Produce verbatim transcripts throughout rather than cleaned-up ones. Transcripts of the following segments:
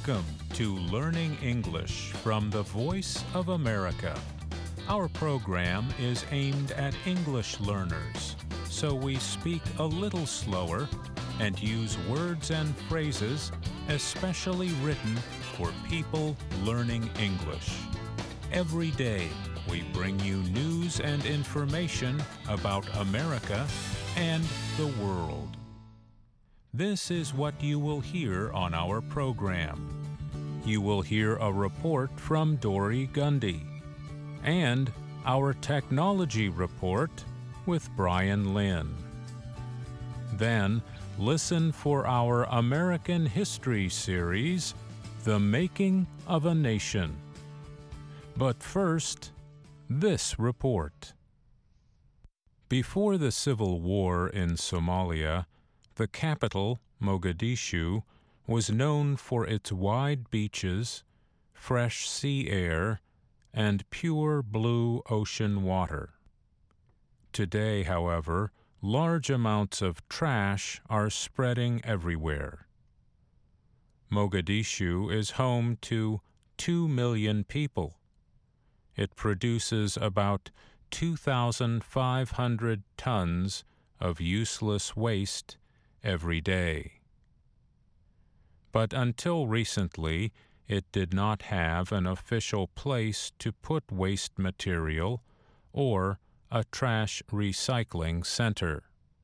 Welcome to Learning English from the Voice of America. Our program is aimed at English learners, so we speak a little slower and use words and phrases especially written for people learning English. Every day, we bring you news and information about America and the world. This is what you will hear on our program. You will hear a report from Dory Gundy and our technology report with Brian Lynn. Then, listen for our American History series, The Making of a Nation. But first, this report. Before the civil war in Somalia, the capital, Mogadishu, was known for its wide beaches, fresh sea air, and pure blue ocean water. Today, however, large amounts of trash are spreading everywhere. Mogadishu is home to two million people. It produces about two thousand five hundred tons of useless waste every day. But until recently, it did not have an official place to put waste material or a trash recycling center.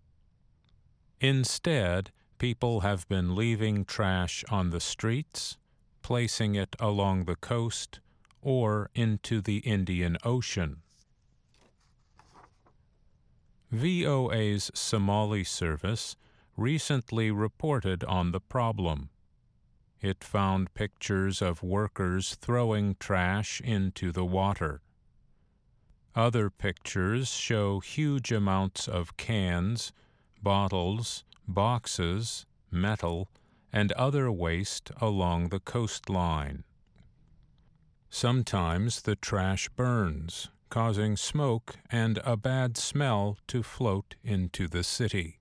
Instead, people have been leaving trash on the streets, placing it along the coast, or into the Indian Ocean. V O A's Somali service recently reported on the problem. It found pictures of workers throwing trash into the water. Other pictures show huge amounts of cans, bottles, boxes, metal, and other waste along the coastline. Sometimes the trash burns, causing smoke and a bad smell to float into the city.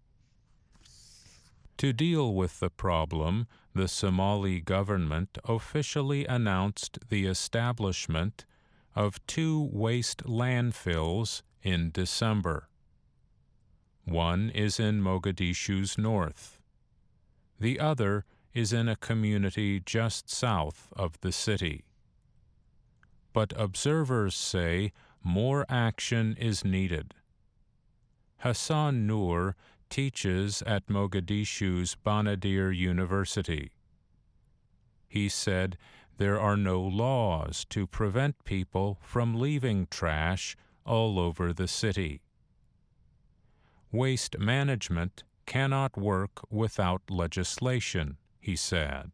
To deal with the problem, the Somali government officially announced the establishment of two waste landfills in December. One is in Mogadishu's north. The other is in a community just south of the city. But observers say more action is needed. Hassan Noor teaches at Mogadishu's Banadir University. He said there are no laws to prevent people from leaving trash all over the city. Waste management cannot work without legislation, he said.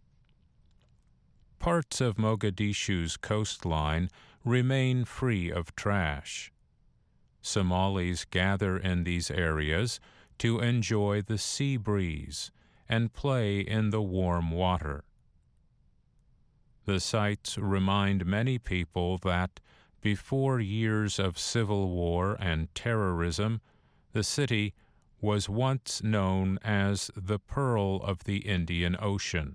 Parts of Mogadishu's coastline remain free of trash. Somalis gather in these areas to enjoy the sea breeze and play in the warm water. The sites remind many people that, before years of civil war and terrorism, the city was once known as the Pearl of the Indian Ocean.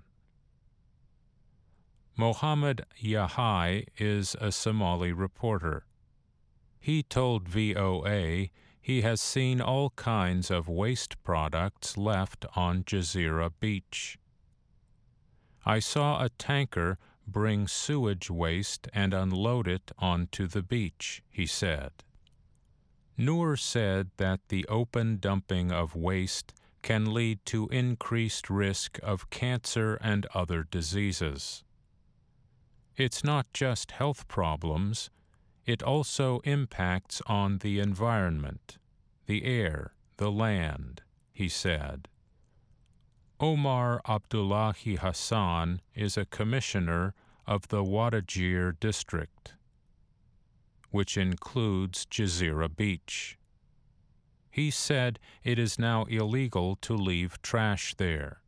Mohammed Yahai is a Somali reporter. He told V O A he has seen all kinds of waste products left on Jazeera Beach. I saw a tanker bring sewage waste and unload it onto the beach, he said. Noor said that the open dumping of waste can lead to increased risk of cancer and other diseases. It's not just health problems, it also impacts on the environment, the air, the land, he said. Omar Abdullahi Hassan is a commissioner of the Wadajir district, which includes Jazeera Beach. He said it is now illegal to leave trash there.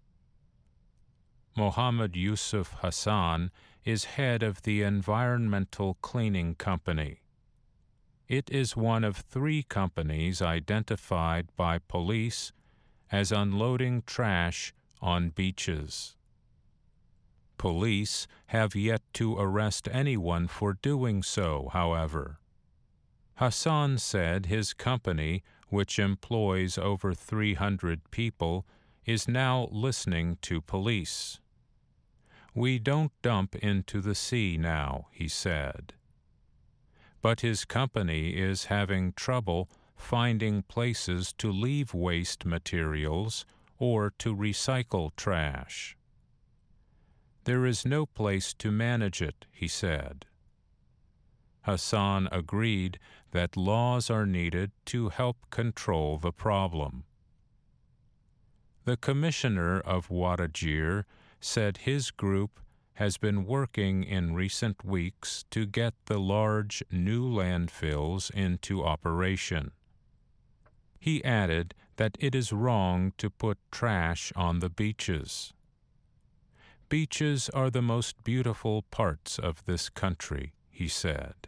Mohammed Yusuf Hassan is head of the Environmental Cleaning Company. It is one of three companies identified by police as unloading trash on beaches. Police have yet to arrest anyone for doing so, however. Hassan said his company, which employs over three hundred people, is now listening to police. "We don't dump into the sea now," he said. But his company is having trouble finding places to leave waste materials or to recycle trash. "There is no place to manage it," he said. Hassan agreed that laws are needed to help control the problem. The commissioner of Wadajir said his group has been working in recent weeks to get the large new landfills into operation. He added that it is wrong to put trash on the beaches. "Beaches are the most beautiful parts of this country," he said.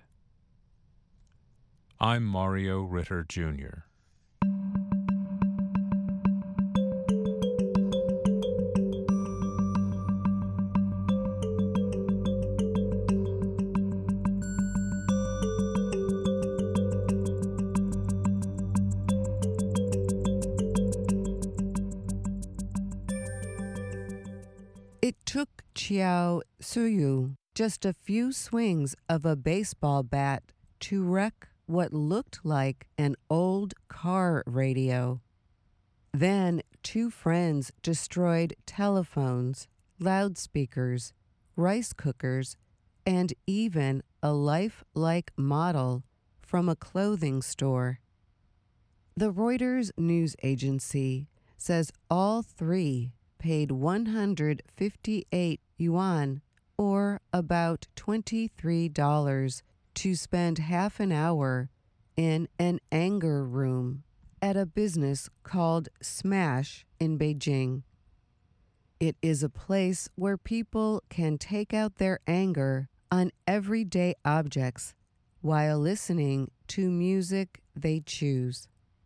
I'm Mario Ritter, Junior It took Chiao Suyu just a few swings of a baseball bat to wreck what looked like an old car radio. Then two friends destroyed telephones, loudspeakers, rice cookers, and even a lifelike model from a clothing store. The Reuters news agency says all three paid one hundred fifty-eight yuan, or about twenty-three dollars, to spend half an hour in an anger room at a business called Smash in Beijing. It is a place where people can take out their anger on everyday objects while listening to music they choose.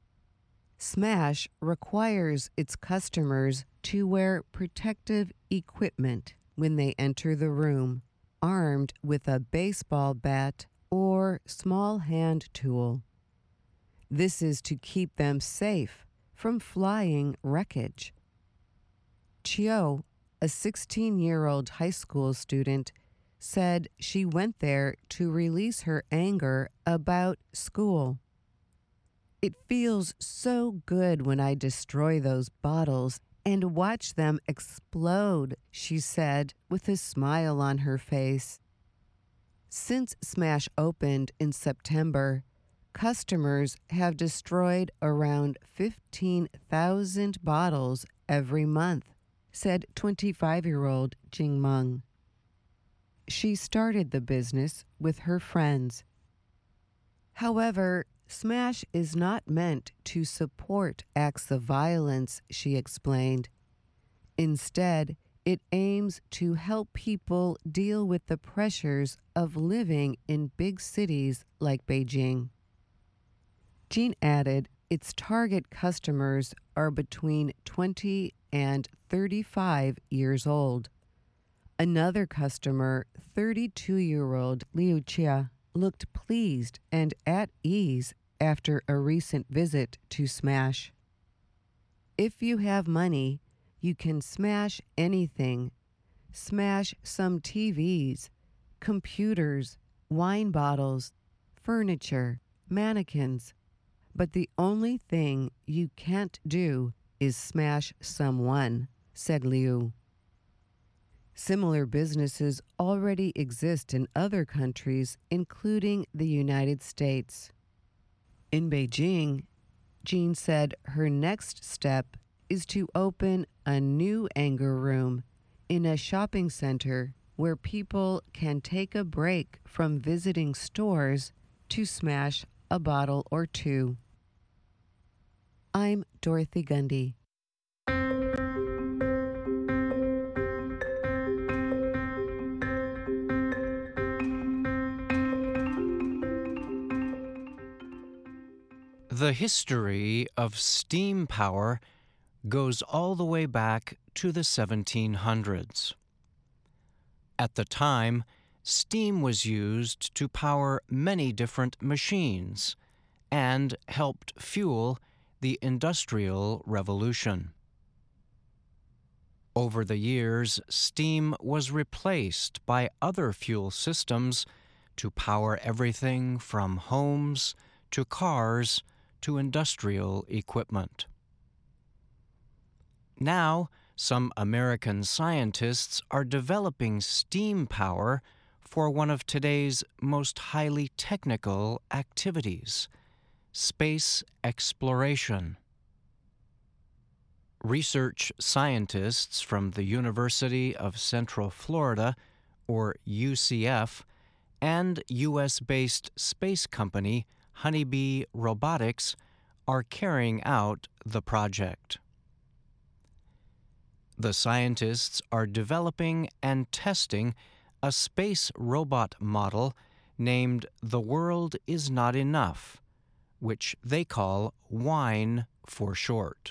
Smash requires its customers to wear protective equipment when they enter the room, armed with a baseball bat or small hand tool. This is to keep them safe from flying wreckage. Chiao, a sixteen-year-old high school student, said she went there to release her anger about school. "It feels so good when I destroy those bottles and watch them explode," she said with a smile on her face. Since Smash opened in September, customers have destroyed around fifteen thousand bottles every month, said twenty-five-year-old Jing Meng. She started the business with her friends. However, Smash is not meant to support acts of violence, she explained. Instead, it aims to help people deal with the pressures of living in big cities like Beijing. Jean added its target customers are between twenty and thirty-five years old. Another customer, thirty-two-year-old Liu Chia, looked pleased and at ease after a recent visit to Smash. "If you have money, you can smash anything. Smash some T Vs, computers, wine bottles, furniture, mannequins. But the only thing you can't do is smash someone," said Liu. Similar businesses already exist in other countries, including the United States. In Beijing, Jean said her next step is to open a new anger room in a shopping center where people can take a break from visiting stores to smash a bottle or two. I'm Dorothy Gundy. The history of steam power goes all the way back to the seventeen hundreds. At the time, steam was used to power many different machines and helped fuel the Industrial Revolution. Over the years, steam was replaced by other fuel systems to power everything from homes to cars to industrial equipment. Now, some American scientists are developing steam power for one of today's most highly technical activities, space exploration. Research scientists from the University of Central Florida, or U C F, and U S-based space company Honeybee Robotics are carrying out the project. The scientists are developing and testing a space robot model named The World Is Not Enough, which they call WINE for short.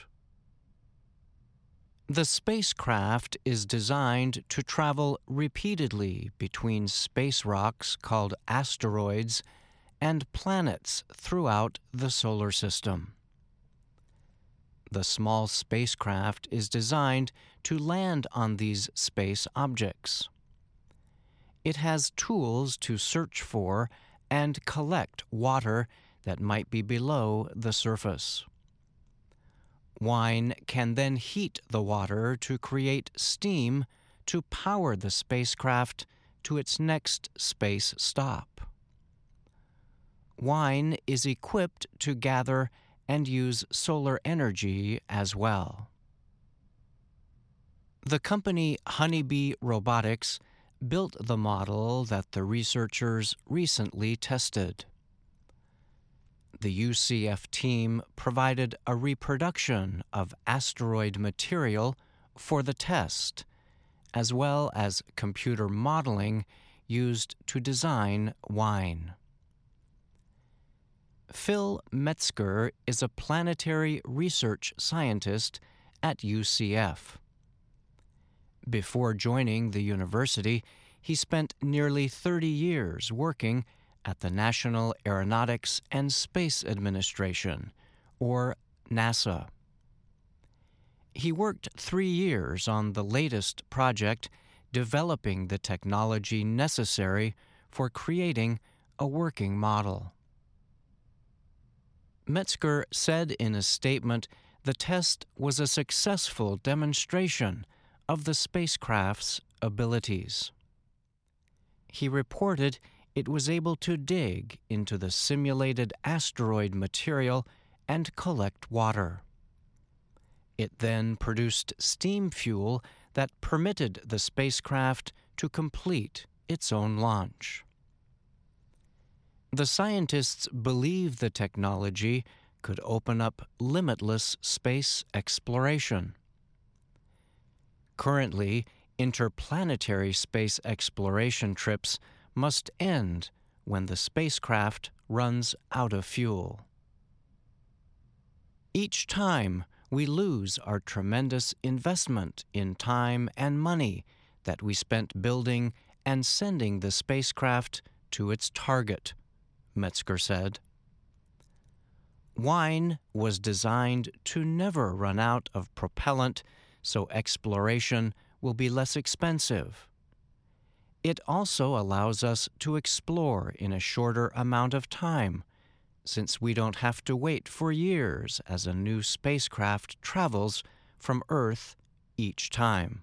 The spacecraft is designed to travel repeatedly between space rocks called asteroids and planets throughout the solar system. The small spacecraft is designed to land on these space objects. It has tools to search for and collect water that might be below the surface. WINE can then heat the water to create steam to power the spacecraft to its next space stop. WINE is equipped to gather and use solar energy as well. The company Honeybee Robotics built the model that the researchers recently tested. The U C F team provided a reproduction of asteroid material for the test, as well as computer modeling used to design WINE. Phil Metzger is a planetary research scientist at U C F. Before joining the university, he spent nearly thirty years working at the National Aeronautics and Space Administration, or NASA. He worked three years on the latest project developing the technology necessary for creating a working model. Metzger said in a statement the test was a successful demonstration of the spacecraft's abilities. He reported it was able to dig into the simulated asteroid material and collect water. It then produced steam fuel that permitted the spacecraft to complete its own launch. The scientists believe the technology could open up limitless space exploration. Currently, interplanetary space exploration trips must end when the spacecraft runs out of fuel. Each time we lose our tremendous investment in time and money that we spent building and sending the spacecraft to its target, Metzger said. WINE was designed to never run out of propellant, so exploration will be less expensive. It also allows us to explore in a shorter amount of time, since we don't have to wait for years as a new spacecraft travels from Earth each time.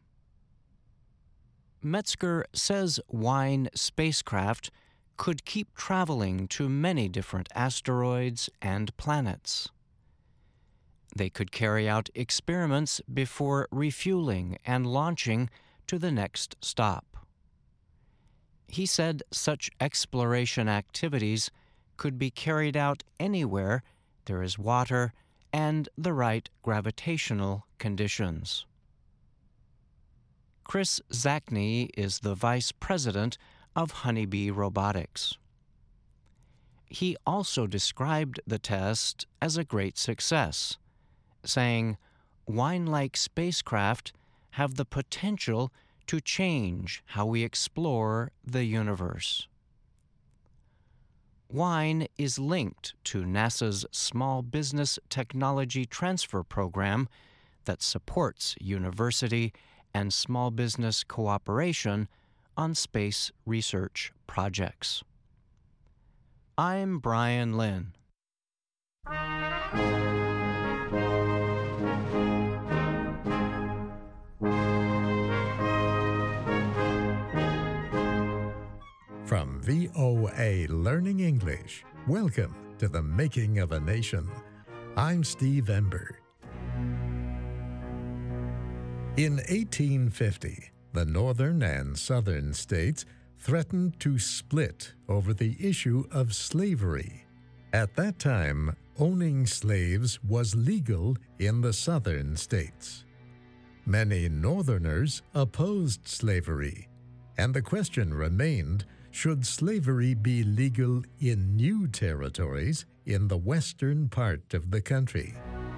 Metzger says WINE spacecraft could keep traveling to many different asteroids and planets. They could carry out experiments before refueling and launching to the next stop. He said such exploration activities could be carried out anywhere there is water and the right gravitational conditions. Chris Zacny is the vice president of Honeybee Robotics. He also described the test as a great success, saying, WINE-like spacecraft have the potential to change how we explore the universe. Wine is linked to NASA's Small Business Technology Transfer Program that supports university and small business cooperation on space research projects. I'm Brian Lynn. From V O A Learning English, welcome to the Making of a Nation. I'm Steve Ember. In eighteen fifty, the northern and southern states threatened to split over the issue of slavery. At that time, owning slaves was legal in the southern states. Many northerners opposed slavery, and the question remained, should slavery be legal in new territories in the western part of the country?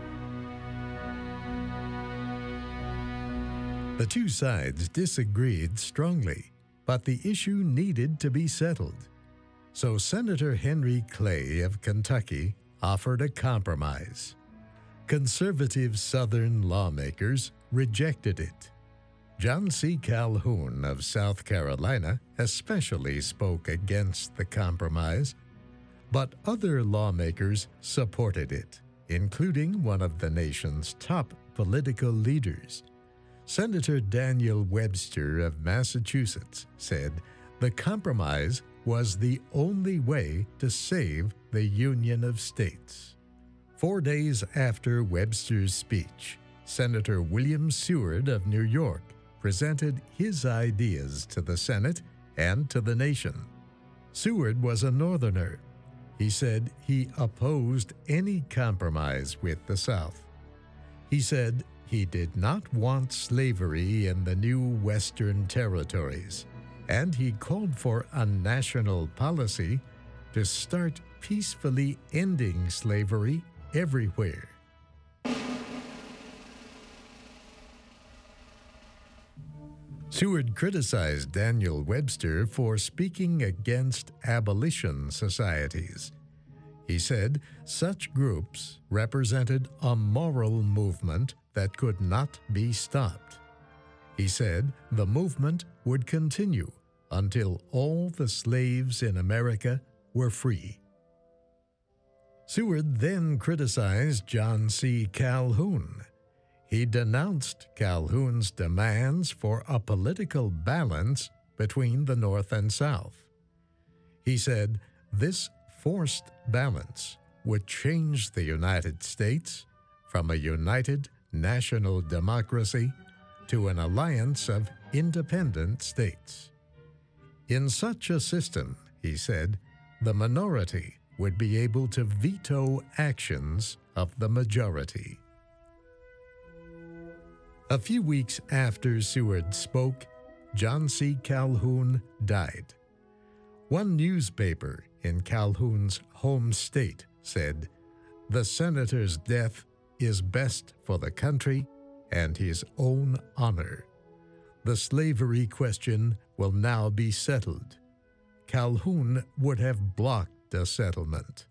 The two sides disagreed strongly, but the issue needed to be settled. So Senator Henry Clay of Kentucky offered a compromise. Conservative Southern lawmakers rejected it. John C. Calhoun of South Carolina especially spoke against the compromise, but other lawmakers supported it, including one of the nation's top political leaders. Senator Daniel Webster of Massachusetts said the compromise was the only way to save the Union of States. Four days after Webster's speech, Senator William Seward of New York presented his ideas to the Senate and to the nation. Seward was a Northerner. He said he opposed any compromise with the South. He said he did not want slavery in the new Western territories, and he called for a national policy to start peacefully ending slavery everywhere. Seward criticized Daniel Webster for speaking against abolition societies. He said such groups represented a moral movement that could not be stopped. He said the movement would continue until all the slaves in America were free. Seward then criticized John C. Calhoun. He denounced Calhoun's demands for a political balance between the North and South. He said this forced balance would change the United States from a united national democracy to an alliance of independent states. In such a system, he said, the minority would be able to veto actions of the majority. A few weeks after Seward spoke, John C. Calhoun died. One newspaper in Calhoun's home state said, "The senator's death is best for the country and his own honor. The slavery question will now be settled." Calhoun would have blocked a settlement.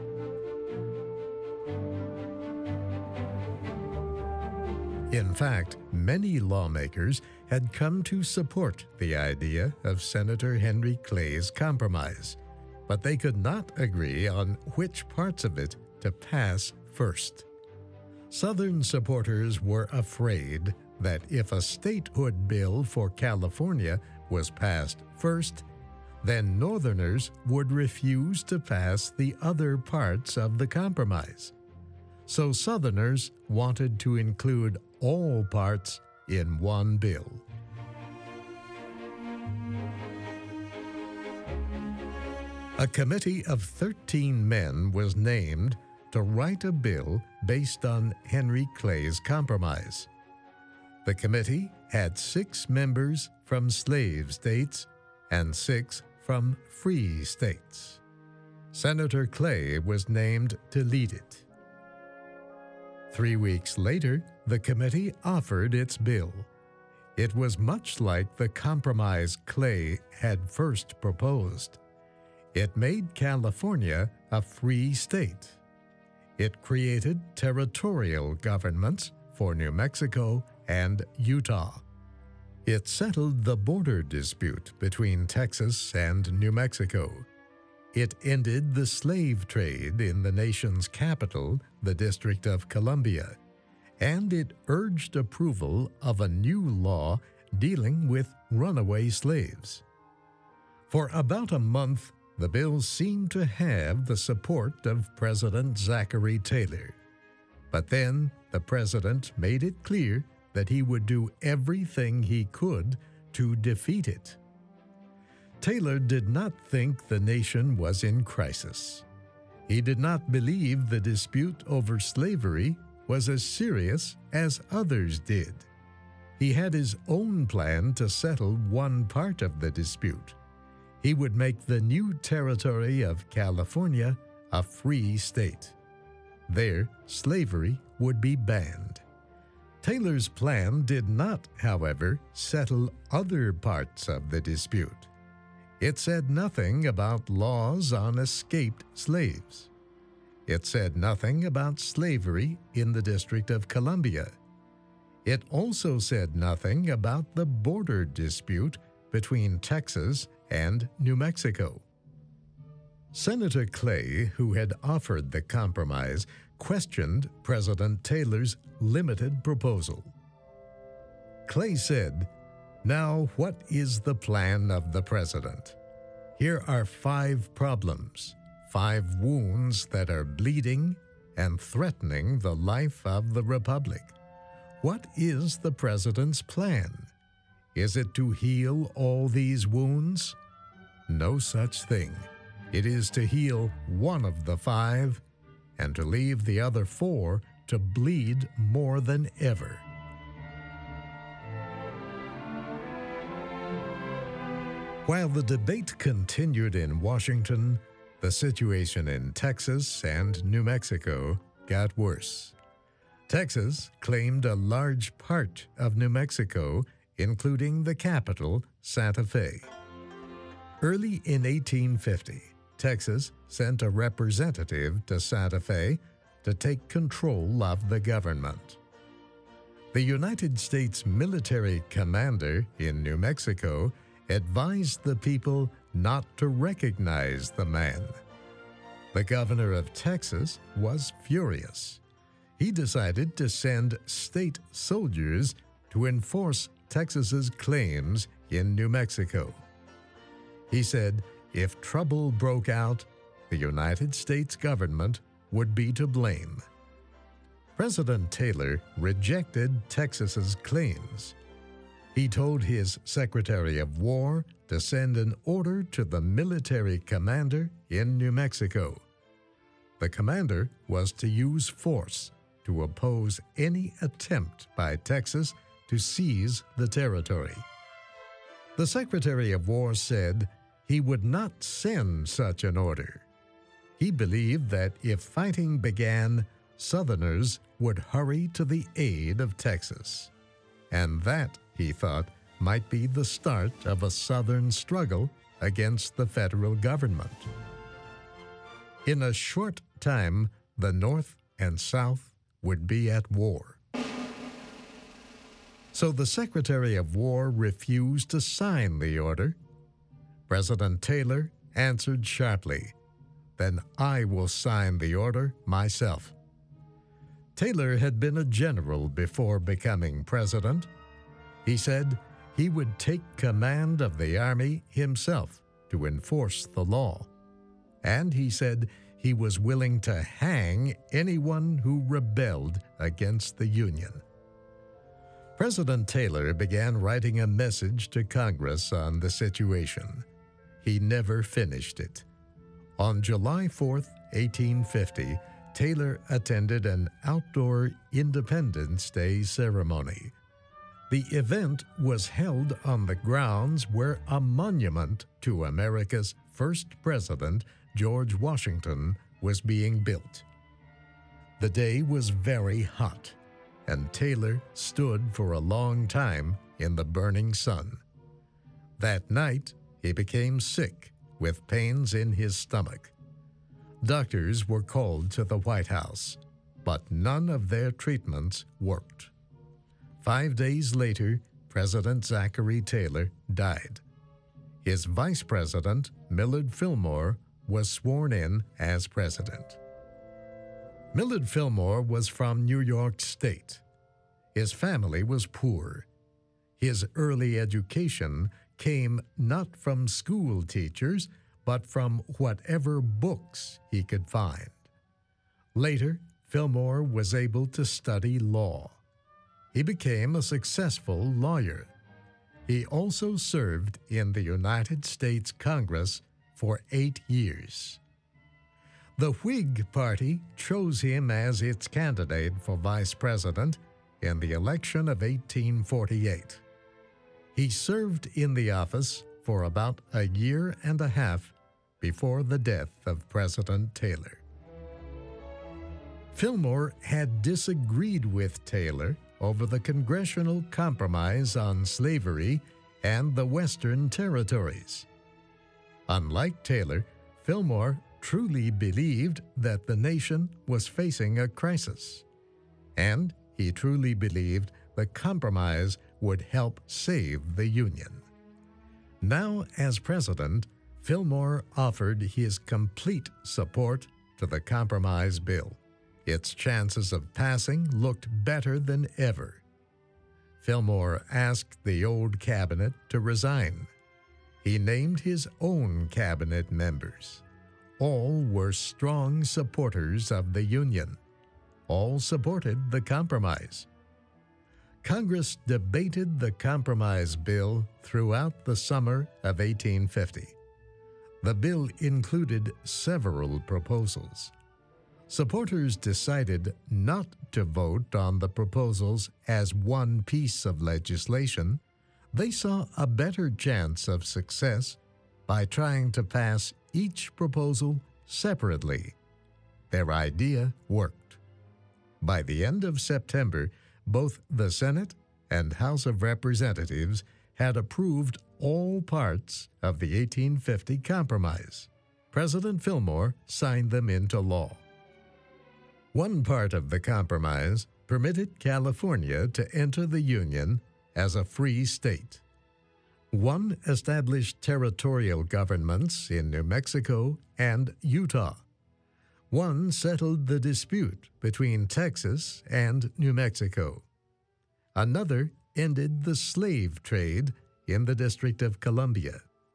In fact, many lawmakers had come to support the idea of Senator Henry Clay's compromise, but they could not agree on which parts of it to pass first. Southern supporters were afraid that if a statehood bill for California was passed first, then Northerners would refuse to pass the other parts of the compromise. So Southerners wanted to include all parts in one bill. A committee of thirteen men was named to write a bill based on Henry Clay's compromise. The committee had six members from slave states and six from free states. Senator Clay was named to lead it. Three weeks later, the committee offered its bill. It was much like the compromise Clay had first proposed. It made California a free state. It created territorial governments for New Mexico and Utah. It settled the border dispute between Texas and New Mexico. It ended the slave trade in the nation's capital, the District of Columbia, and it urged approval of a new law dealing with runaway slaves. For about a month, the bill seemed to have the support of President Zachary Taylor. But then the president made it clear that he would do everything he could to defeat it. Taylor did not think the nation was in crisis. He did not believe the dispute over slavery was as serious as others did. He had his own plan to settle one part of the dispute. He would make the new territory of California a free state. There, slavery would be banned. Taylor's plan did not, however, settle other parts of the dispute. It said nothing about laws on escaped slaves. It said nothing about slavery in the District of Columbia. It also said nothing about the border dispute between Texas and New Mexico. Senator Clay, who had offered the compromise, questioned President Taylor's limited proposal. Clay said, "Now, what is the plan of the president? Here are five problems, five wounds that are bleeding and threatening the life of the republic. What is the president's plan? Is it to heal all these wounds? No such thing. It is to heal one of the five and to leave the other four to bleed more than ever." While the debate continued in Washington, the situation in Texas and New Mexico got worse. Texas claimed a large part of New Mexico, including the capital, Santa Fe. Early in eighteen fifty, Texas sent a representative to Santa Fe to take control of the government. The United States military commander in New Mexico advised the people not to recognize the man. The governor of Texas was furious. He decided to send state soldiers to enforce Texas's claims in New Mexico. He said if trouble broke out, the United States government would be to blame. President Taylor rejected Texas's claims. He told his Secretary of War to send an order to the military commander in New Mexico. The commander was to use force to oppose any attempt by Texas to seize the territory. The Secretary of War said he would not send such an order. He believed that if fighting began, Southerners would hurry to the aid of Texas. And that, he thought, might be the start of a Southern struggle against the federal government. In a short time, the North and South would be at war. So the Secretary of War refused to sign the order. President Taylor answered sharply, "Then I will sign the order myself." Taylor had been a general before becoming president. He said he would take command of the army himself to enforce the law. And he said he was willing to hang anyone who rebelled against the Union. President Taylor began writing a message to Congress on the situation. He never finished it. On July fourth, eighteen fifty, Taylor attended an outdoor Independence Day ceremony. The event was held on the grounds where a monument to America's first president, George Washington, was being built. The day was very hot. and Taylor stood for a long time in the burning sun. That night, he became sick with pains in his stomach. Doctors were called to the White House, but none of their treatments worked. Five days later, President Zachary Taylor died. His vice president, Millard Fillmore, was sworn in as president. Millard Fillmore was from New York State. His family was poor. His early education came not from school teachers, but from whatever books he could find. Later, Fillmore was able to study law. He became a successful lawyer. He also served in the United States Congress for eight years. The Whig Party chose him as its candidate for vice president in the election of eighteen forty-eight. He served in the office for about a year and a half before the death of President Taylor. Fillmore had disagreed with Taylor over the Congressional Compromise on Slavery and the Western Territories. Unlike Taylor, Fillmore truly believed that the nation was facing a crisis, and he truly believed the compromise would help save the Union. Now, as president, Fillmore offered his complete support to the compromise bill. Its chances of passing looked better than ever. Fillmore asked the old cabinet to resign. He named his own cabinet members. All were strong supporters of the Union. All supported the compromise. Congress debated the compromise bill throughout the summer of eighteen fifty. The bill included several proposals. Supporters decided not to vote on the proposals as one piece of legislation. They saw a better chance of success by trying to pass each proposal separately. Their idea worked. By the end of September, both the Senate and House of Representatives had approved all parts of the eighteen fifty Compromise. President Fillmore signed them into law. One part of the compromise permitted California to enter the Union as a free state. One established territorial governments in New Mexico and Utah. One settled the dispute between Texas and New Mexico. Another ended the slave trade in the District of Columbia.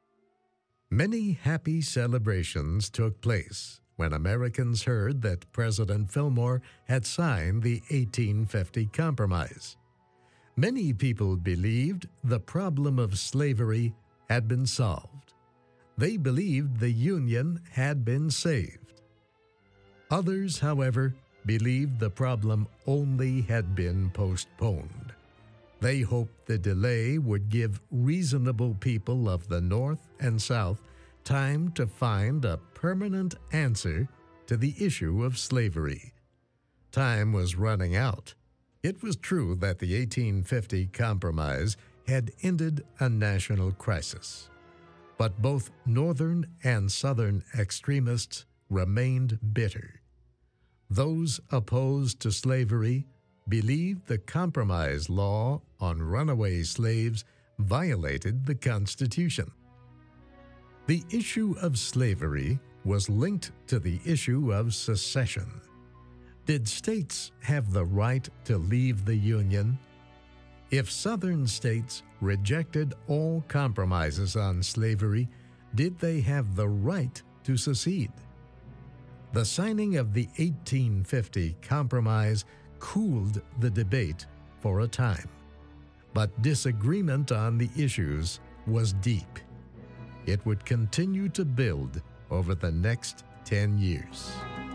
Many happy celebrations took place when Americans heard that President Fillmore had signed the eighteen fifty Compromise. Many people believed the problem of slavery had been solved. They believed the Union had been saved. Others, however, believed the problem only had been postponed. They hoped the delay would give reasonable people of the North and South time to find a permanent answer to the issue of slavery. Time was running out. It was true that the eighteen fifty Compromise had ended a national crisis, but both Northern and Southern extremists remained bitter. Those opposed to slavery believed the Compromise law on runaway slaves violated the Constitution. The issue of slavery was linked to the issue of secession. Did states have the right to leave the Union? If Southern states rejected all compromises on slavery, did they have the right to secede? The signing of the eighteen fifty Compromise cooled the debate for a time, but disagreement on the issues was deep. It would continue to build over the next ten years.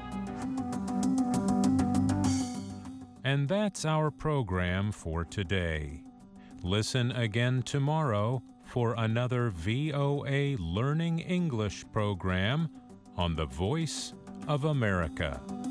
And that's our program for today. Listen again tomorrow for another V O A Learning English program on the Voice of America.